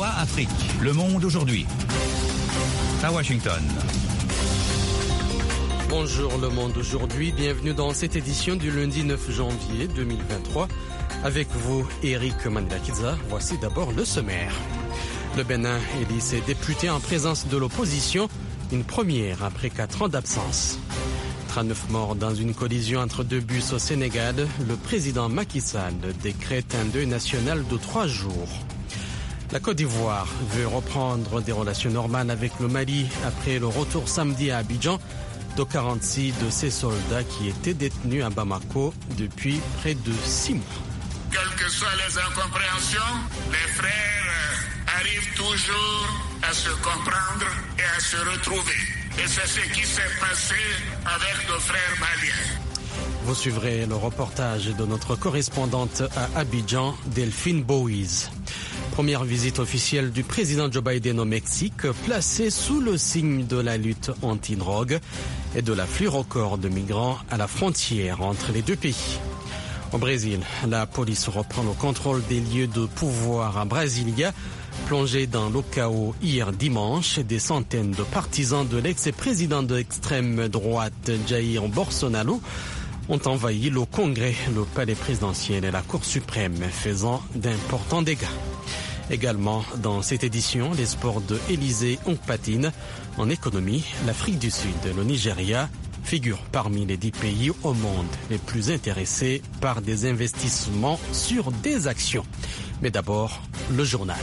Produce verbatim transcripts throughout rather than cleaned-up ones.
VOA Afrique, le monde aujourd'hui. À Washington. Bonjour le monde aujourd'hui, bienvenue dans cette édition du lundi neuf janvier deux mille vingt-trois. Avec vous, Eric Mandakiza. Voici d'abord le sommaire. Le Bénin élit ses députés en présence de l'opposition, une première après quatre ans d'absence. trente-neuf morts dans une collision entre deux bus au Sénégal. Le président Macky Sall décrète un deuil national de trois jours. La Côte d'Ivoire veut reprendre des relations normales avec le Mali après le retour samedi à Abidjan de quarante-six de ses soldats qui étaient détenus à Bamako depuis près de six mois. Quelles que soient les incompréhensions, les frères arrivent toujours à se comprendre et à se retrouver. Et c'est ce qui s'est passé avec nos frères maliens. Vous suivrez le reportage de notre correspondante à Abidjan, Delphine Bowies. Première visite officielle du président Joe Biden au Mexique, placée sous le signe de la lutte anti-drogue et de l'afflux record de migrants à la frontière entre les deux pays. Au Brésil, la police reprend le contrôle des lieux de pouvoir à Brasilia. Plongés dans le chaos hier dimanche, des centaines de partisans de l'ex-président de l'extrême droite Jair Bolsonaro ont envahi le Congrès, le palais présidentiel et la Cour suprême, faisant d'importants dégâts. Également dans cette édition, les sports de Élysée Ongpatine. En économie, l'Afrique du Sud et le Nigeria figurent parmi les dix pays au monde les plus intéressés par des investissements sur des actions. Mais d'abord, le journal.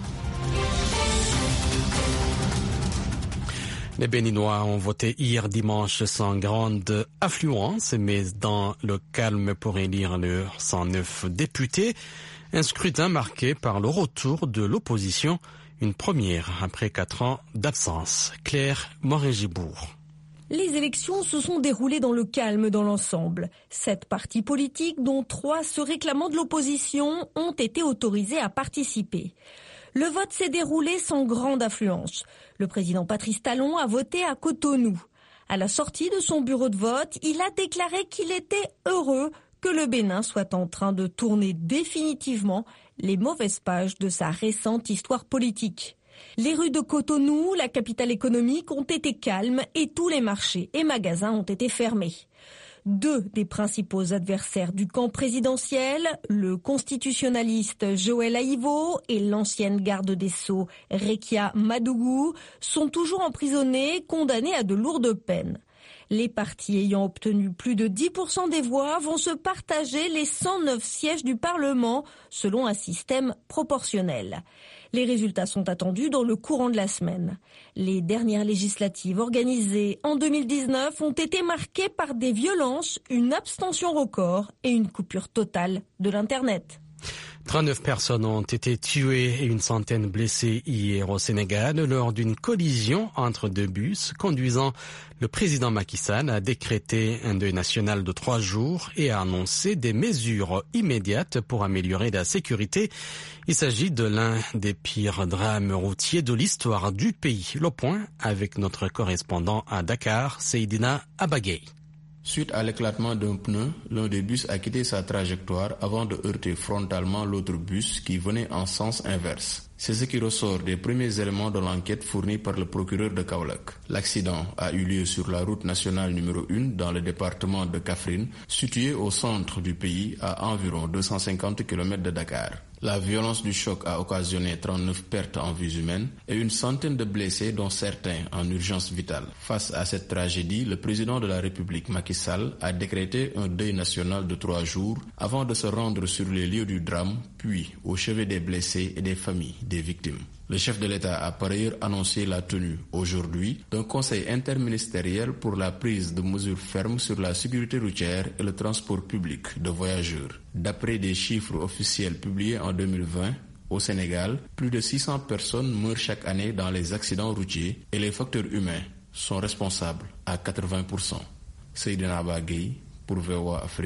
Les Béninois ont voté hier dimanche sans grande affluence, mais dans le calme pour élire leurs cent neuf députés. Un scrutin marqué par le retour de l'opposition, une première après quatre ans d'absence. Claire Morin-Gibourg. Les élections se sont déroulées dans le calme dans l'ensemble. Sept partis politiques, dont trois se réclamant de l'opposition, ont été autorisés à participer. Le vote s'est déroulé sans grande affluence. Le président Patrice Talon a voté à Cotonou. À la sortie de son bureau de vote, il a déclaré qu'il était heureux que le Bénin soit en train de tourner définitivement les mauvaises pages de sa récente histoire politique. Les rues de Cotonou, la capitale économique, ont été calmes et tous les marchés et magasins ont été fermés. Deux des principaux adversaires du camp présidentiel, le constitutionnaliste Joël Aïvo et l'ancienne garde des Sceaux Rekia Madougou, sont toujours emprisonnés, condamnés à de lourdes peines. Les partis ayant obtenu plus de dix pour cent des voix vont se partager les cent neuf sièges du Parlement selon un système proportionnel. Les résultats sont attendus dans le courant de la semaine. Les dernières législatives organisées en deux mille dix-neuf ont été marquées par des violences, une abstention record et une coupure totale de l'Internet. trente-neuf personnes ont été tuées et une centaine blessées hier au Sénégal lors d'une collision entre deux bus conduisant le président Macky Sall à décréter un deuil national de trois jours et à annoncer des mesures immédiates pour améliorer la sécurité. Il s'agit de l'un des pires drames routiers de l'histoire du pays. Le point avec notre correspondant à Dakar, Seydina Abagay. Suite à l'éclatement d'un pneu, l'un des bus a quitté sa trajectoire avant de heurter frontalement l'autre bus qui venait en sens inverse. C'est ce qui ressort des premiers éléments de l'enquête fournie par le procureur de Kaolack. L'accident a eu lieu sur la route nationale numéro un dans le département de Kaffrine, situé au centre du pays à environ deux cent cinquante kilomètres de Dakar. La violence du choc a occasionné trente-neuf pertes en vies humaines et une centaine de blessés dont certains en urgence vitale. Face à cette tragédie, le président de la République Macky Sall a décrété un deuil national de trois jours avant de se rendre sur les lieux du drame, puis au chevet des blessés et des familles des victimes. Le chef de l'État a par ailleurs annoncé la tenue, aujourd'hui, d'un conseil interministériel pour la prise de mesures fermes sur la sécurité routière et le transport public de voyageurs. D'après des chiffres officiels publiés en deux mille vingt, au Sénégal, plus de six cents personnes meurent chaque année dans les accidents routiers et les facteurs humains sont responsables à quatre-vingts pour cent. Seydina Abagay pour V O A Afrique,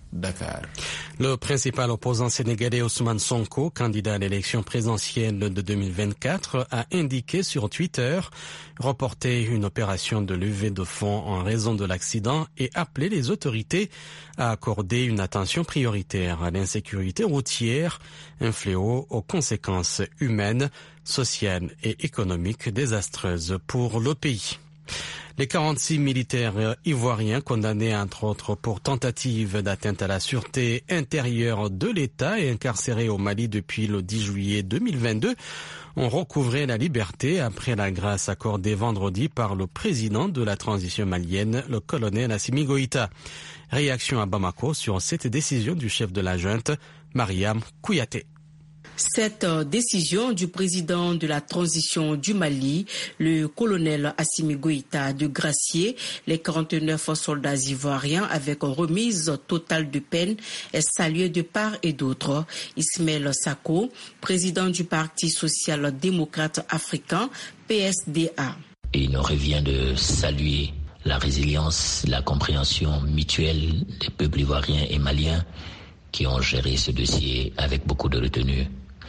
Dakar. Le principal opposant sénégalais Ousmane Sonko, candidat à l'élection présidentielle de deux mille vingt-quatre, a indiqué sur Twitter reporter une opération de levée de fonds en raison de l'accident et appelé les autorités à accorder une attention prioritaire à l'insécurité routière, un fléau aux conséquences humaines, sociales et économiques désastreuses pour le pays. Les quarante-six militaires ivoiriens condamnés entre autres pour tentative d'atteinte à la sûreté intérieure de l'État et incarcérés au Mali depuis le dix juillet deux mille vingt-deux ont recouvré la liberté après la grâce accordée vendredi par le président de la transition malienne, le colonel Assimi Goïta. Réaction à Bamako sur cette décision du chef de la junte, Mariam Kouyaté. Cette décision du président de la transition du Mali, le colonel Assimi Goïta, de gracier les quarante-neuf soldats ivoiriens avec remise totale de peine est saluée de part et d'autre. Ismaël Sako, président du Parti social-démocrate africain, P S D A. Et il nous revient de saluer la résilience, la compréhension mutuelle des peuples ivoiriens et maliens qui ont géré ce dossier avec beaucoup de retenue.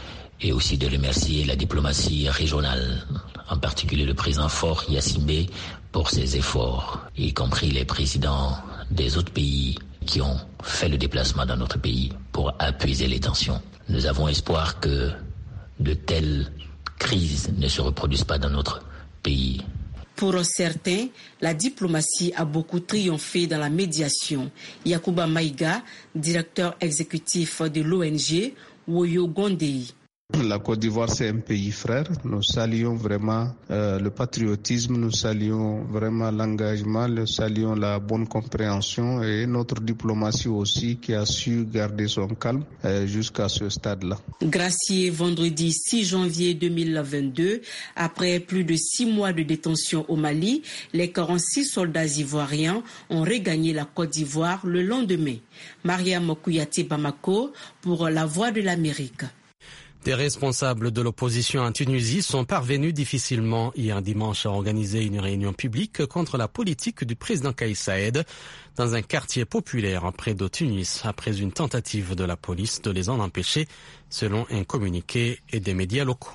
Et aussi de remercier la diplomatie régionale, en particulier le président Faure Yassimbe pour ses efforts, y compris les présidents des autres pays qui ont fait le déplacement dans notre pays pour apaiser les tensions. Nous avons espoir que de telles crises ne se reproduisent pas dans notre pays. Pour certains, la diplomatie a beaucoup triomphé dans la médiation. Yacouba Maïga, directeur exécutif de l'O N G Woyo Gondei. La Côte d'Ivoire, c'est un pays frère. Nous saluons vraiment euh, le patriotisme, nous saluons vraiment l'engagement, nous saluons la bonne compréhension et notre diplomatie aussi qui a su garder son calme euh, jusqu'à ce stade-là. Gracié vendredi six janvier deux mille vingt-deux, après plus de six mois de détention au Mali, les quarante-six soldats ivoiriens ont regagné la Côte d'Ivoire le lendemain. Mariam Kouyaté Bamako pour La Voix de l'Amérique. Des responsables de l'opposition en Tunisie sont parvenus difficilement hier dimanche à organiser une réunion publique contre la politique du président Kais Saïed dans un quartier populaire près de Tunis après une tentative de la police de les en empêcher, selon un communiqué et des médias locaux.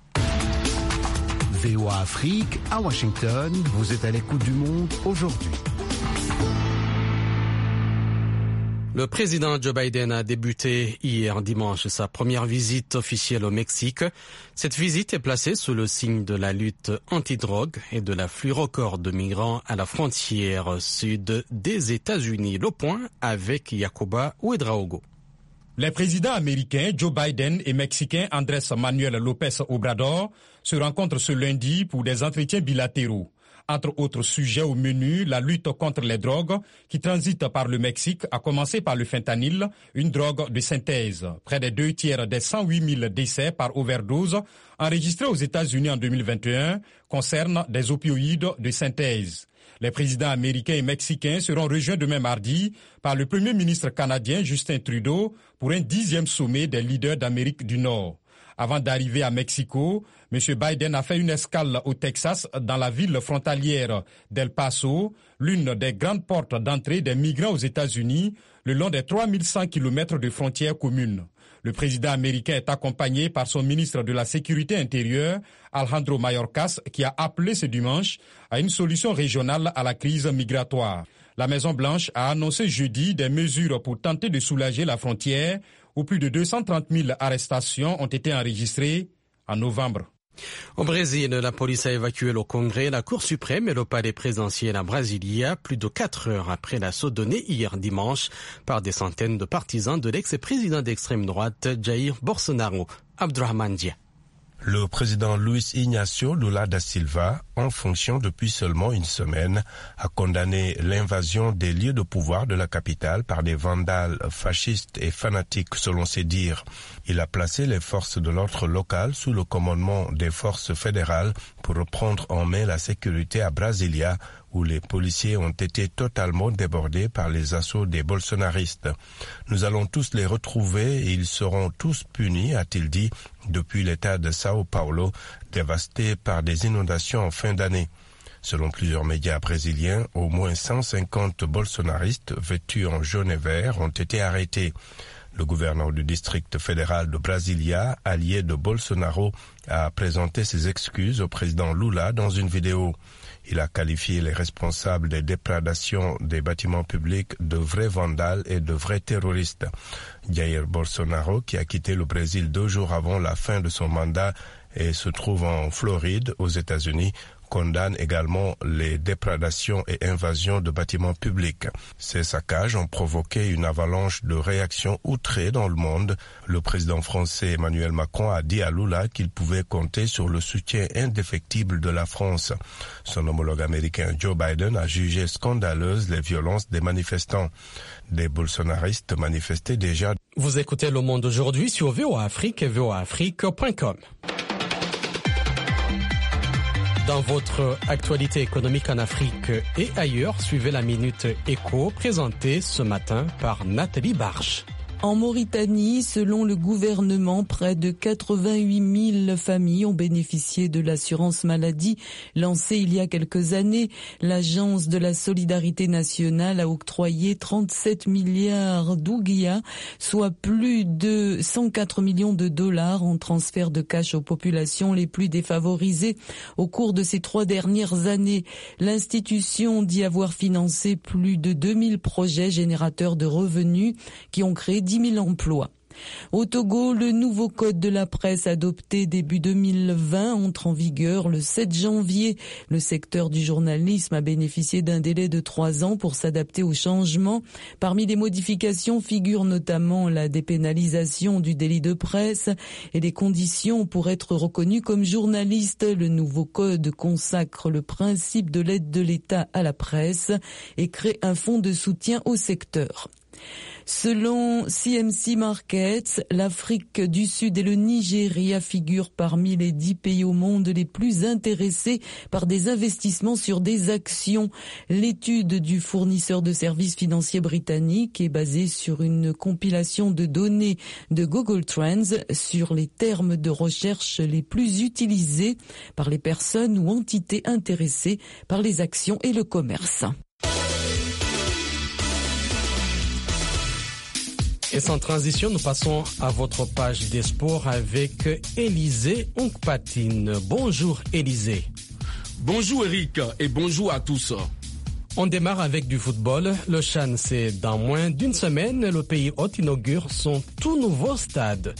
V O A Afrique, à Washington, vous êtes à l'écoute du monde aujourd'hui. Le président Joe Biden a débuté hier dimanche sa première visite officielle au Mexique. Cette visite est placée sous le signe de la lutte anti-drogue et de l'afflux record de migrants à la frontière sud des États-Unis. Le point avec Yacoba Ouedraogo. Les présidents américains Joe Biden et mexicain Andrés Manuel López Obrador se rencontrent ce lundi pour des entretiens bilatéraux. Entre autres sujets au menu, la lutte contre les drogues qui transitent par le Mexique, à commencer par le fentanyl, une drogue de synthèse. Près des deux tiers des cent huit mille décès par overdose enregistrés aux États-Unis en deux mille vingt et un concernent des opioïdes de synthèse. Les présidents américains et mexicains seront rejoints demain mardi par le premier ministre canadien Justin Trudeau pour un dixième sommet des leaders d'Amérique du Nord. Avant d'arriver à Mexico, M. Biden a fait une escale au Texas dans la ville frontalière d'El Paso, l'une des grandes portes d'entrée des migrants aux États-Unis, le long des trois mille cent kilomètres de frontières communes. Le président américain est accompagné par son ministre de la Sécurité intérieure, Alejandro Mayorkas, qui a appelé ce dimanche à une solution régionale à la crise migratoire. La Maison-Blanche a annoncé jeudi des mesures pour tenter de soulager la frontière, où plus de deux cent trente mille arrestations ont été enregistrées en novembre. Au Brésil, la police a évacué le Congrès, la Cour suprême et le palais présidentiel à Brasilia plus de quatre heures après l'assaut donné hier dimanche par des centaines de partisans de l'ex-président d'extrême droite Jair Bolsonaro. Abdurrahman Dia. Le président Luis Ignacio Lula da Silva, en fonction depuis seulement une semaine, a condamné l'invasion des lieux de pouvoir de la capitale par des vandales fascistes et fanatiques selon ses dires. Il a placé les forces de l'ordre local sous le commandement des forces fédérales pour reprendre en main la sécurité à Brasilia, où les policiers ont été totalement débordés par les assauts des bolsonaristes. Nous allons tous les retrouver et ils seront tous punis, a-t-il dit, depuis l'état de Sao Paulo, dévasté par des inondations en fin d'année. Selon plusieurs médias brésiliens, au moins cent cinquante bolsonaristes vêtus en jaune et vert ont été arrêtés. Le gouverneur du district fédéral de Brasilia, allié de Bolsonaro, a présenté ses excuses au président Lula dans une vidéo. Il a qualifié les responsables des déprédations des bâtiments publics de vrais vandales et de vrais terroristes. Jair Bolsonaro, qui a quitté le Brésil deux jours avant la fin de son mandat et se trouve en Floride, aux États-Unis, condamne également les déprédations et invasions de bâtiments publics. Ces saccages ont provoqué une avalanche de réactions outrées dans le monde. Le président français Emmanuel Macron a dit à Lula qu'il pouvait compter sur le soutien indéfectible de la France. Son homologue américain Joe Biden a jugé scandaleuses les violences des manifestants. Des bolsonaristes manifestaient déjà. Vous écoutez Le Monde aujourd'hui sur V O A Afrique et V O A Afrique point com. Dans votre actualité économique en Afrique et ailleurs, suivez la Minute Éco présentée ce matin par Nathalie Barge. En Mauritanie, selon le gouvernement, près de quatre-vingt-huit mille familles ont bénéficié de l'assurance maladie lancée il y a quelques années. L'Agence de la solidarité nationale a octroyé trente-sept milliards d'ouguiya, soit plus de cent quatre millions de dollars en transfert de cash aux populations les plus défavorisées au cours de ces trois dernières années. L'institution dit avoir financé plus de deux mille projets générateurs de revenus qui ont créé dix mille emplois. Au Togo, le nouveau code de la presse adopté début deux mille vingt entre en vigueur le sept janvier. Le secteur du journalisme a bénéficié d'un délai de trois ans pour s'adapter aux changements. Parmi les modifications figurent notamment la dépénalisation du délit de presse et les conditions pour être reconnu comme journaliste. Le nouveau code consacre le principe de l'aide de l'État à la presse et crée un fonds de soutien au secteur. Selon C M C Markets, l'Afrique du Sud et le Nigeria figurent parmi les dix pays au monde les plus intéressés par des investissements sur des actions. L'étude du fournisseur de services financiers britannique est basée sur une compilation de données de Google Trends sur les termes de recherche les plus utilisés par les personnes ou entités intéressées par les actions et le commerce. Et sans transition, nous passons à votre page des sports avec Élisée Onkpatine. Bonjour Élisée. Bonjour Eric et bonjour à tous. On démarre avec du football. Le CHAN, c'est dans moins d'une semaine. Le pays hôte inaugure son tout nouveau stade.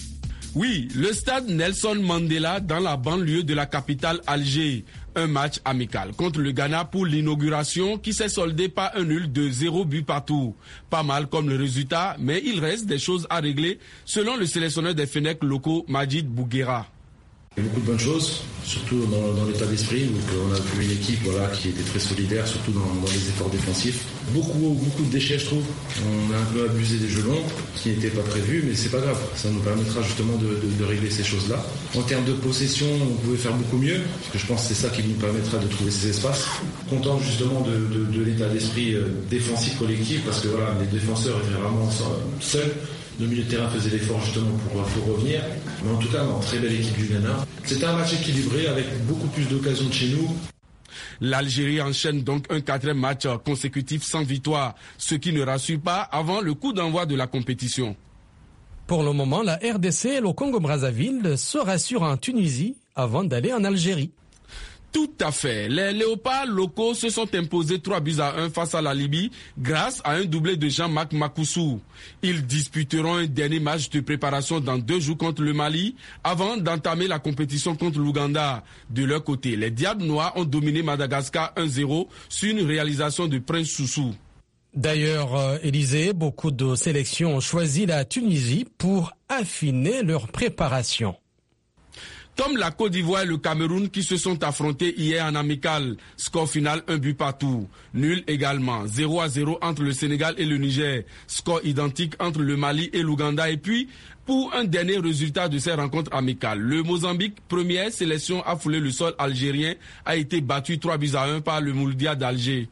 Oui, le stade Nelson Mandela dans la banlieue de la capitale Alger. Un match amical contre le Ghana pour l'inauguration qui s'est soldé par un nul de zéro but partout. Pas mal comme le résultat, mais il reste des choses à régler selon le sélectionneur des Fennecs locaux Majid Bouguera. Il y a beaucoup de bonnes choses, surtout dans, dans l'état d'esprit. Donc on a vu une équipe voilà, qui était très solidaire, surtout dans, dans les efforts défensifs. Beaucoup, beaucoup de déchets, je trouve. On a un peu abusé des jeux longs, ce qui n'était pas prévu, mais c'est pas grave. Ça nous permettra justement de, de, de régler ces choses-là. En termes de possession, on pouvait faire beaucoup mieux, parce que je pense que c'est ça qui nous permettra de trouver ces espaces. Content justement de, de, de l'état d'esprit défensif collectif, parce que voilà, les défenseurs étaient vraiment seuls. Le milieu de terrain faisait l'effort justement pour, pour revenir. Mais en tout cas, non, très belle équipe du Ghana. C'était un match équilibré avec beaucoup plus d'occasions de chez nous. L'Algérie enchaîne donc un quatrième match consécutif sans victoire, ce qui ne rassure pas avant le coup d'envoi de la compétition. Pour le moment, la R D C et le Congo-Brazzaville se rassurent en Tunisie avant d'aller en Algérie. Tout à fait. Les léopards locaux se sont imposés trois buts à un face à la Libye grâce à un doublé de Jean-Marc Makoussou. Ils disputeront un dernier match de préparation dans deux jours contre le Mali avant d'entamer la compétition contre l'Ouganda. De leur côté, les Diables Noirs ont dominé Madagascar un zéro sur une réalisation de Prince Soussou. D'ailleurs, euh, Élisée, beaucoup de sélections ont choisi la Tunisie pour affiner leur préparation. Comme la Côte d'Ivoire et le Cameroun qui se sont affrontés hier en amical. Score final, un but partout. Nul également. zéro à zéro entre le Sénégal et le Niger. Score identique entre le Mali et l'Ouganda. Et puis, pour un dernier résultat de ces rencontres amicales, le Mozambique, première sélection à fouler le sol algérien, a été battu trois buts à un par le Mouldia d'Alger.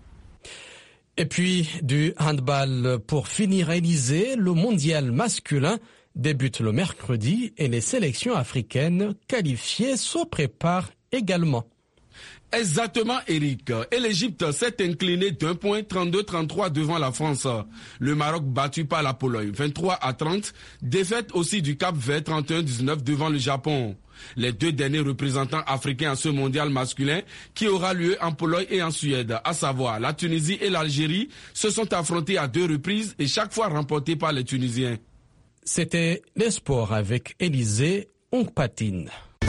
Et puis, du handball pour finir, Élisée, le mondial masculin débute le mercredi et les sélections africaines qualifiées se préparent également. Exactement, Eric. Et l'Égypte s'est inclinée d'un point trente-deux trente-trois devant la France. Le Maroc battu par la Pologne vingt-trois à trente. Défaite aussi du Cap-Vert trente et un dix-neuf devant le Japon. Les deux derniers représentants africains à ce mondial masculin qui aura lieu en Pologne et en Suède, à savoir la Tunisie et l'Algérie, se sont affrontés à deux reprises et chaque fois remportés par les Tunisiens. C'était les sports avec Élisée Ongpatine.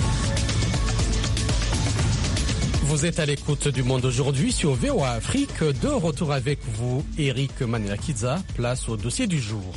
Vous êtes à l'écoute du Monde aujourd'hui sur V O A Afrique. De retour avec vous, Eric Manelakiza. Place au dossier du jour.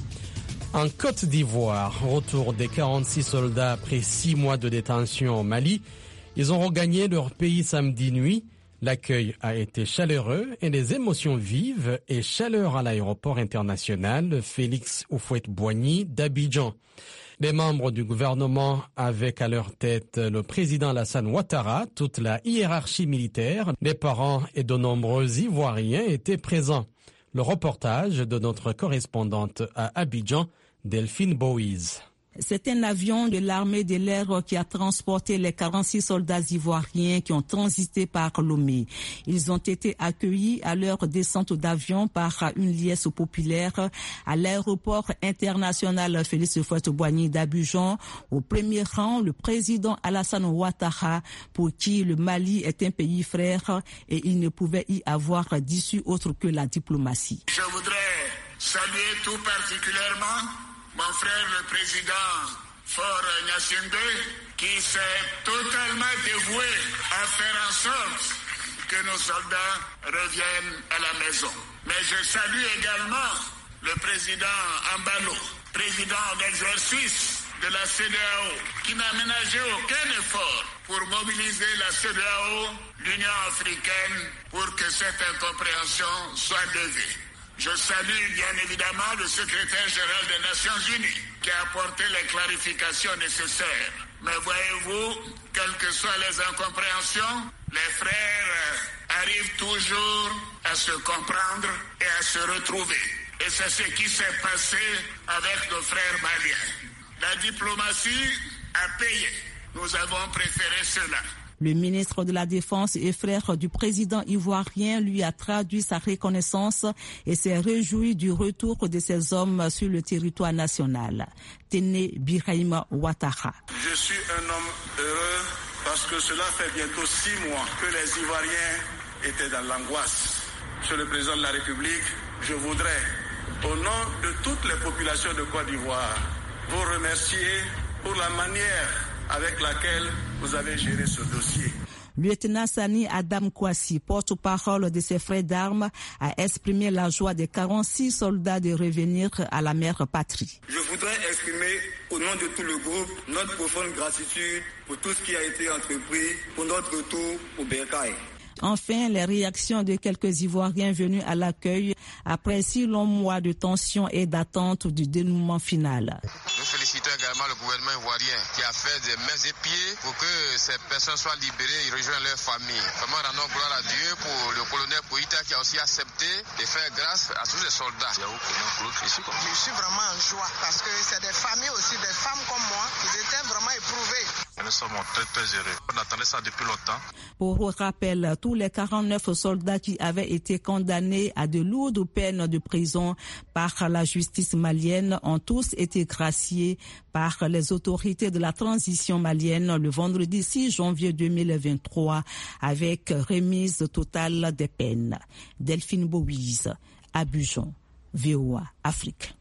En Côte d'Ivoire, retour des quarante-six soldats après six mois de détention au Mali. Ils ont regagné leur pays samedi nuit. L'accueil a été chaleureux et les émotions vives et chaleur à l'aéroport international Félix Houphouët-Boigny d'Abidjan. Les membres du gouvernement avec à leur tête le président Alassane Ouattara, toute la hiérarchie militaire, les parents et de nombreux Ivoiriens étaient présents. Le reportage de notre correspondante à Abidjan, Delphine Boise. C'est un avion de l'armée de l'air qui a transporté les quarante-six soldats ivoiriens qui ont transité par Lomé. Ils ont été accueillis à leur descente d'avion par une liesse populaire à l'aéroport international Félix Houphouët-Boigny d'Abidjan. Au premier rang, le président Alassane Ouattara, pour qui le Mali est un pays frère et il ne pouvait y avoir d'issue autre que la diplomatie. Je voudrais saluer tout particulièrement mon frère le président Faure Gnassingbé, qui s'est totalement dévoué à faire en sorte que nos soldats reviennent à la maison. Mais je salue également le président Ambalo, président d'exercice de la C E D E A O, qui n'a ménagé aucun effort pour mobiliser la C E D E A O, l'Union africaine, pour que cette incompréhension soit levée. Je salue bien évidemment le secrétaire général des Nations Unies qui a apporté les clarifications nécessaires. Mais voyez-vous, quelles que soient les incompréhensions, les frères arrivent toujours à se comprendre et à se retrouver. Et c'est ce qui s'est passé avec nos frères maliens. La diplomatie a payé. Nous avons préféré cela. Le ministre de la Défense et frère du président ivoirien lui a traduit sa reconnaissance et s'est réjoui du retour de ces hommes sur le territoire national. Téné Birahima Ouattara. Je suis un homme heureux parce que cela fait bientôt six mois que les Ivoiriens étaient dans l'angoisse. Monsieur le président de la République, je voudrais, au nom de toutes les populations de Côte d'Ivoire, vous remercier pour la manière avec laquelle vous avez géré ce dossier. Lieutenant Sani Adam Kouassi, porte-parole de ses frères d'armes, a exprimé la joie des quarante-six soldats de revenir à la mère patrie. Je voudrais exprimer au nom de tout le groupe notre profonde gratitude pour tout ce qui a été entrepris pour notre retour au Bercail. Enfin, les réactions de quelques Ivoiriens venus à l'accueil après six longs mois de tension et d'attente du dénouement final. Nous félicitons également le gouvernement ivoirien qui a fait des mains et pieds pour que ces personnes soient libérées et rejoignent leur famille. Vraiment, rendons gloire à Dieu pour le colonel Koïta qui a aussi accepté de faire grâce à tous les soldats. Je suis vraiment en joie parce que c'est des familles aussi, des femmes comme moi, qui étaient vraiment éprouvées. Nous sommes très très heureux. On attendait ça depuis longtemps. Pour rappel, tous les quarante-neuf soldats qui avaient été condamnés à de lourdes peines de prison par la justice malienne ont tous été graciés par les autorités de la transition malienne le vendredi six janvier deux mille vingt-trois avec remise totale des peines. Delphine Boise, Abidjan, V O A Afrique.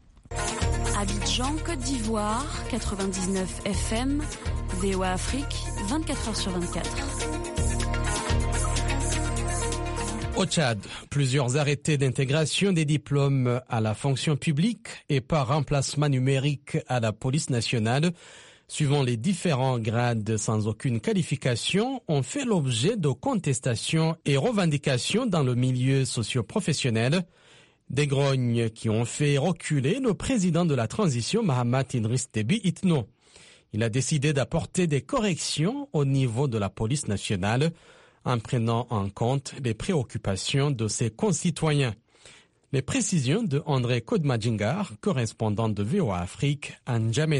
Abidjan, Côte d'Ivoire, quatre-vingt-dix-neuf F M, V O A Afrique, vingt-quatre heures sur vingt-quatre. Au Tchad, plusieurs arrêtés d'intégration des diplômes à la fonction publique et par remplacement numérique à la police nationale, suivant les différents grades sans aucune qualification, ont fait l'objet de contestations et revendications dans le milieu socio-professionnel. Des grognes qui ont fait reculer le président de la transition, Mahamat Idriss Déby Itno. Il a décidé d'apporter des corrections au niveau de la police nationale en prenant en compte les préoccupations de ses concitoyens. Les précisions de André Kodmadjingar, correspondant de V O A Afrique à N'Djamena.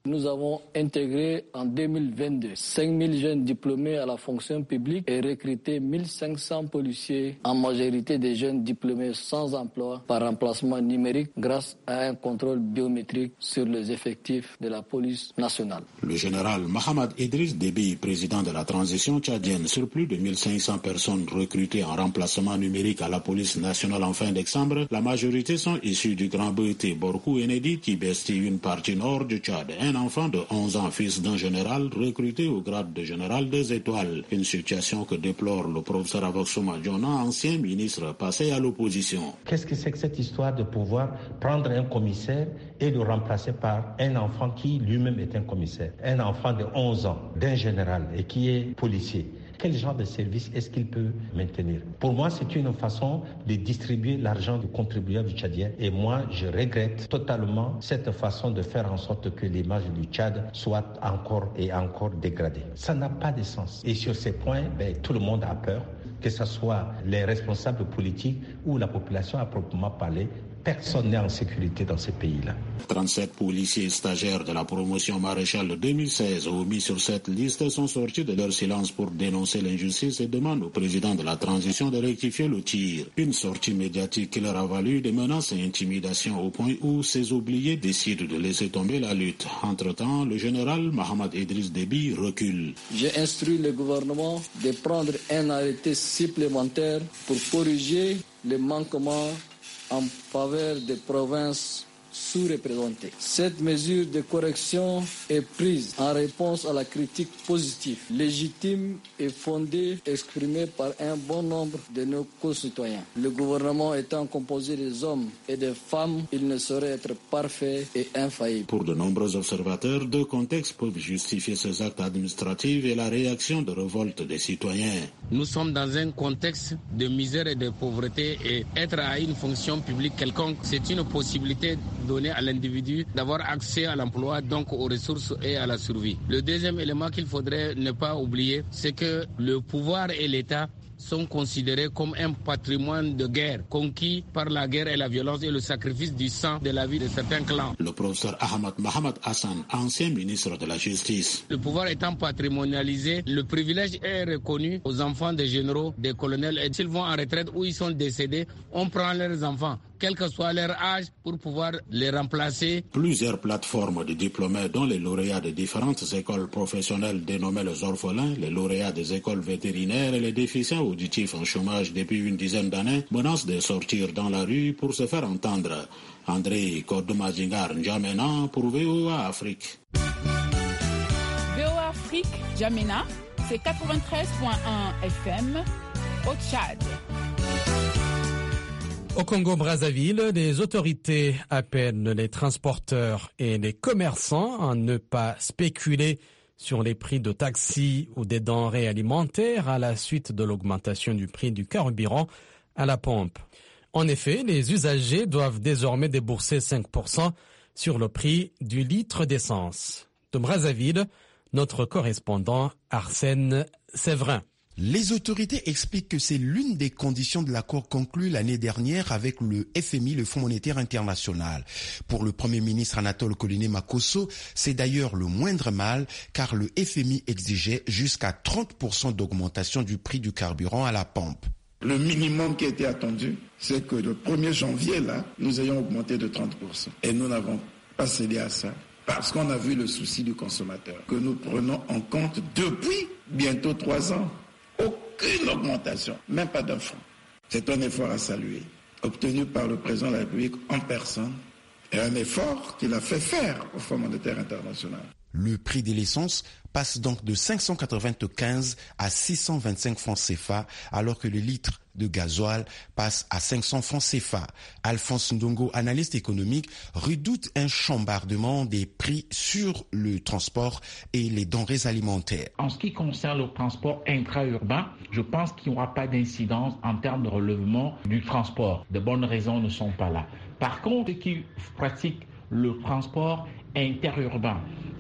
Nous avons intégré en deux mille vingt-deux cinq mille jeunes diplômés à la fonction publique et recruté mille cinq cents policiers, en majorité des jeunes diplômés sans emploi par remplacement numérique grâce à un contrôle biométrique sur les effectifs de la police nationale. Le général Mohamed Idriss Déby, président de la transition tchadienne, sur plus de mille cinq cents personnes recrutées en remplacement numérique à la police nationale en fin décembre, la majorité sont issus du Grand Bouté, Borkou et Nedi, qui bestie une partie nord du Tchad. Un enfant de onze ans, fils d'un général, recruté au grade de général deux étoiles. Une situation que déplore le professeur Aboxoma Djona, ancien ministre passé à l'opposition. Qu'est-ce que c'est que cette histoire de pouvoir prendre un commissaire et le remplacer par un enfant qui lui-même est un commissaire, un enfant de onze ans, d'un général et qui est policier? Quel genre de service est-ce qu'il peut maintenir? Pour moi, c'est une façon de distribuer l'argent du contribuable tchadien. Et moi, je regrette totalement cette façon de faire en sorte que l'image du Tchad soit encore et encore dégradée. Ça n'a pas de sens. Et sur ces points, ben, tout le monde a peur, que ce soit les responsables politiques ou la population à proprement parler. Personne n'est en sécurité dans ces pays-là. trente-sept policiers stagiaires de la promotion maréchale de deux mille seize omis sur cette liste sont sortis de leur silence pour dénoncer l'injustice et demandent au président de la transition de rectifier le tir. Une sortie médiatique qui leur a valu des menaces et intimidations au point où ces oubliés décident de laisser tomber la lutte. Entre-temps, le général Mohamed Idriss Déby recule. J'ai instruit le gouvernement de prendre un arrêté supplémentaire pour corriger les manquements en faveur des provinces sous-représentées. Cette mesure de correction est prise en réponse à la critique positive, légitime et fondée exprimée par un bon nombre de nos concitoyens. Le gouvernement étant composé des hommes et des femmes, il ne saurait être parfait et infaillible. Pour de nombreux observateurs, deux contextes peuvent justifier ces actes administratifs et la réaction de révolte des citoyens. Nous sommes dans un contexte de misère et de pauvreté et être à une fonction publique quelconque, c'est une possibilité donner à l'individu d'avoir accès à l'emploi, donc aux ressources et à la survie. Le deuxième élément qu'il faudrait ne pas oublier, c'est que le pouvoir et l'État sont considérés comme un patrimoine de guerre, conquis par la guerre et la violence et le sacrifice du sang de la vie de certains clans. Le professeur Ahmad Mohamed Hassan, ancien ministre de la Justice. Le pouvoir étant patrimonialisé, le privilège est reconnu aux enfants des généraux, des colonels, et s'ils vont en retraite ou ils sont décédés, on prend leurs enfants, quel que soit leur âge, pour pouvoir les remplacer. Plusieurs plateformes de diplômés, dont les lauréats de différentes écoles professionnelles dénommées les orphelins, les lauréats des écoles vétérinaires et les déficients auditifs en chômage depuis une dizaine d'années, menacent de sortir dans la rue pour se faire entendre. André Kodomazingar N'Djamena pour V O A Afrique. V O A Afrique, N'Djamena, c'est quatre-vingt-treize virgule un F M au Tchad. Au Congo-Brazzaville, les autorités appellent les transporteurs et les commerçants à ne pas spéculer sur les prix de taxis ou des denrées alimentaires à la suite de l'augmentation du prix du carburant à la pompe. En effet, les usagers doivent désormais débourser cinq pour cent sur le prix du litre d'essence. De Brazzaville, notre correspondant Arsène Séverin. Les autorités expliquent que c'est l'une des conditions de l'accord conclu l'année dernière avec le F M I, le Fonds monétaire international. Pour le Premier ministre Anatole Koliné Makosso, c'est d'ailleurs le moindre mal car le F M I exigeait jusqu'à trente pour cent d'augmentation du prix du carburant à la pompe. Le minimum qui était attendu, c'est que le premier janvier, là, nous ayons augmenté de trente pour cent. Et nous n'avons pas cédé à ça parce qu'on a vu le souci du consommateur que nous prenons en compte depuis bientôt trois ans. Aucune augmentation, même pas d'un franc. C'est un effort à saluer, obtenu par le président de la République en personne, et un effort qu'il a fait faire au Fonds monétaire international. Le prix de l'essence passe donc de cinq cent quatre-vingt-quinze à six cent vingt-cinq francs C F A, alors que le litre de gasoil passe à cinq cents francs C F A. Alphonse Ndongo, analyste économique, redoute un chambardement des prix sur le transport et les denrées alimentaires. En ce qui concerne le transport intra-urbain, je pense qu'il n'y aura pas d'incidence en termes de relèvement du transport. De bonnes raisons ne sont pas là. Par contre, ceux qui pratiquent le transport interurbain,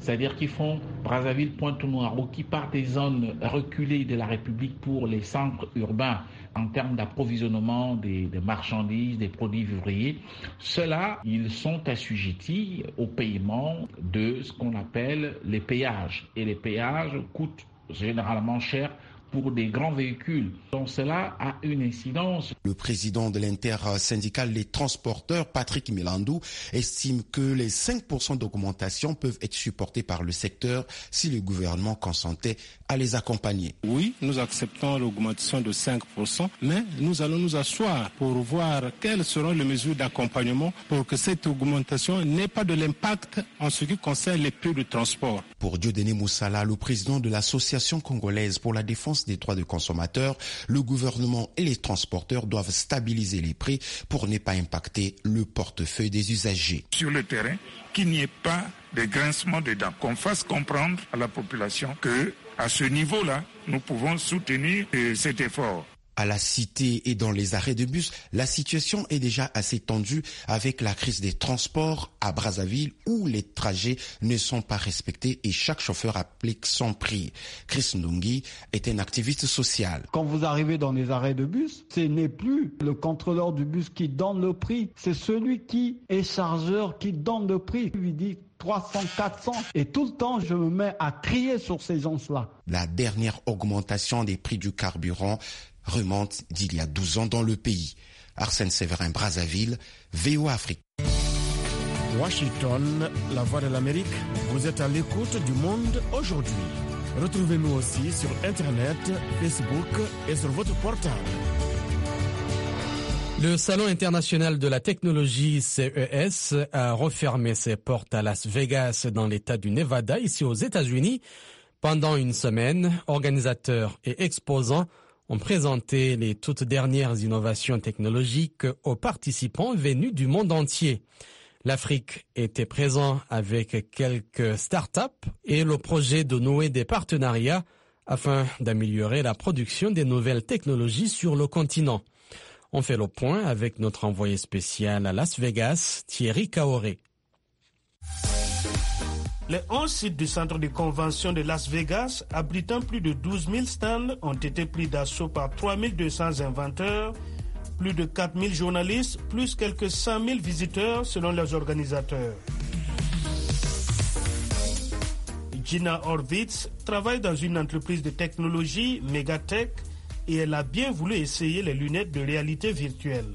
c'est-à-dire qui font Brazzaville-Pointe-Noire ou qui partent des zones reculées de la République pour les centres urbains en termes d'approvisionnement des, des marchandises, des produits vivriers, ceux-là, ils sont assujettis au paiement de ce qu'on appelle les péages. Et les péages coûtent généralement cher pour des grands véhicules. Donc cela a une incidence. Le président de l'intersyndicale des transporteurs, Patrick Milandou, estime que les cinq pour cent d'augmentation peuvent être supportés par le secteur si le gouvernement consentait à les accompagner. Oui, nous acceptons l'augmentation de cinq pour cent, mais nous allons nous asseoir pour voir quelles seront les mesures d'accompagnement pour que cette augmentation n'ait pas de l'impact en ce qui concerne les prix de transport. Pour Dieudonné Moussala, le président de l'Association congolaise pour la défense des droits des consommateurs, le gouvernement et les transporteurs doivent stabiliser les prix pour ne pas impacter le portefeuille des usagers. Sur le terrain, qu'il n'y ait pas de grincement de dents, qu'on fasse comprendre à la population que à ce niveau-là, nous pouvons soutenir euh, cet effort. À la Cité et dans les arrêts de bus, la situation est déjà assez tendue avec la crise des transports à Brazzaville où les trajets ne sont pas respectés et chaque chauffeur applique son prix. Chris Ndungi est un activiste social. Quand vous arrivez dans les arrêts de bus, ce n'est plus le contrôleur du bus qui donne le prix, c'est celui qui est chargeur qui donne le prix. Il lui dit trois cents, quatre cents. Et tout le temps, je me mets à crier sur ces gens-là. La dernière augmentation des prix du carburant remonte d'il y a douze ans dans le pays. Arsène Séverin, Brazzaville, V O A Afrique. Washington, la voix de l'Amérique, vous êtes à l'écoute du monde aujourd'hui. Retrouvez-nous aussi sur Internet, Facebook et sur votre portable. Le Salon international de la technologie C E S a refermé ses portes à Las Vegas dans l'État du Nevada, ici aux États-Unis. Pendant une semaine, organisateurs et exposants ont présenté les toutes dernières innovations technologiques aux participants venus du monde entier. L'Afrique était présente avec quelques startups et le projet de nouer des partenariats afin d'améliorer la production des nouvelles technologies sur le continent. On fait le point avec notre envoyé spécial à Las Vegas, Thierry Kaoré. Les onze sites du centre de convention de Las Vegas, abritant plus de douze mille stands, ont été pris d'assaut par trois mille deux cents inventeurs, plus de quatre mille journalistes, plus quelques cent mille visiteurs selon les organisateurs. Gina Horvitz travaille dans une entreprise de technologie, Megatech, et elle a bien voulu essayer les lunettes de réalité virtuelle.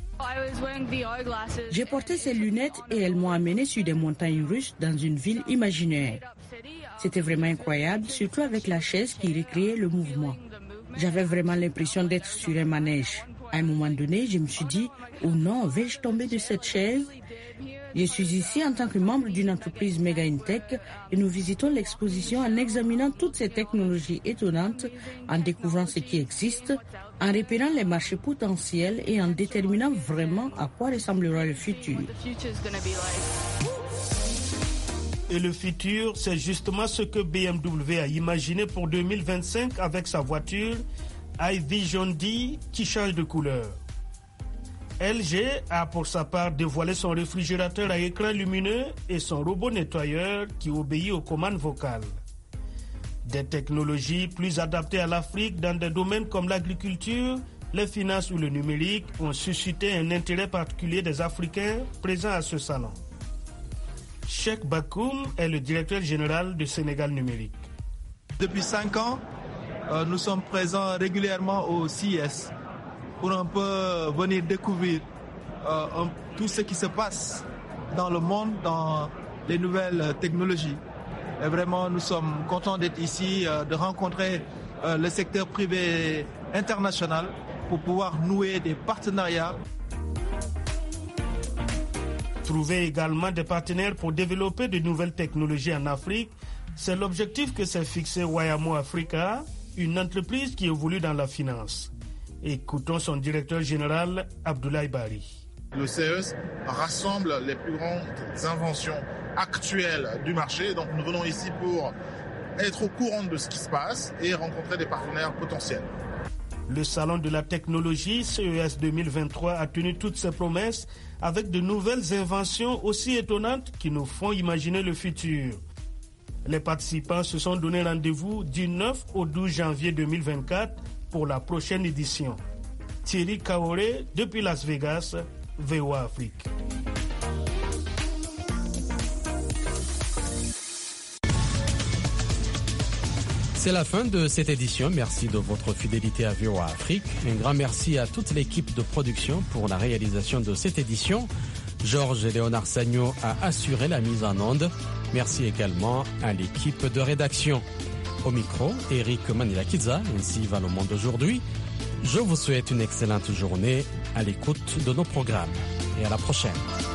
J'ai porté ces lunettes et elles m'ont amené sur des montagnes russes dans une ville imaginaire. C'était vraiment incroyable, surtout avec la chaise qui recréait le mouvement. J'avais vraiment l'impression d'être sur un manège. À un moment donné, je me suis dit, oh non, vais-je tomber de cette chaise? Je suis ici en tant que membre d'une entreprise Mega Intech et nous visitons l'exposition en examinant toutes ces technologies étonnantes, en découvrant ce qui existe, en repérant les marchés potentiels et en déterminant vraiment à quoi ressemblera le futur. Et le futur, c'est justement ce que B M W a imaginé pour deux mille vingt-cinq avec sa voiture iVision D qui change de couleur. L G a pour sa part dévoilé son réfrigérateur à écran lumineux et son robot nettoyeur qui obéit aux commandes vocales. Des technologies plus adaptées à l'Afrique dans des domaines comme l'agriculture, les finances ou le numérique ont suscité un intérêt particulier des Africains présents à ce salon. Cheikh Bakoum est le directeur général de Sénégal Numérique. Depuis cinq ans, euh, nous sommes présents régulièrement au C E S pour un peu venir découvrir euh, un, tout ce qui se passe dans le monde, dans les nouvelles technologies. Et vraiment, nous sommes contents d'être ici, euh, de rencontrer euh, le secteur privé international pour pouvoir nouer des partenariats. Trouver également des partenaires pour développer de nouvelles technologies en Afrique, c'est l'objectif que s'est fixé Wayamo Africa, une entreprise qui évolue dans la finance. Écoutons son directeur général, Abdoulaye Bari. Le C E S rassemble les plus grandes inventions actuelles du marché. Donc nous venons ici pour être au courant de ce qui se passe et rencontrer des partenaires potentiels. Le salon de la technologie C E S deux mille vingt-trois a tenu toutes ses promesses avec de nouvelles inventions aussi étonnantes qui nous font imaginer le futur. Les participants se sont donné rendez-vous du neuf au douze janvier deux mille vingt-quatre pour la prochaine édition. Thierry Kaoré depuis Las Vegas, V O A Afrique. C'est la fin de cette édition. Merci de votre fidélité à V O A Afrique. Un grand merci à toute l'équipe de production pour la réalisation de cette édition. Georges Léonard Sagno a assuré la mise en onde. Merci également à l'équipe de rédaction. Au micro, Eric Manilakidza, ainsi va le monde aujourd'hui. Je vous souhaite une excellente journée à l'écoute de nos programmes et à la prochaine.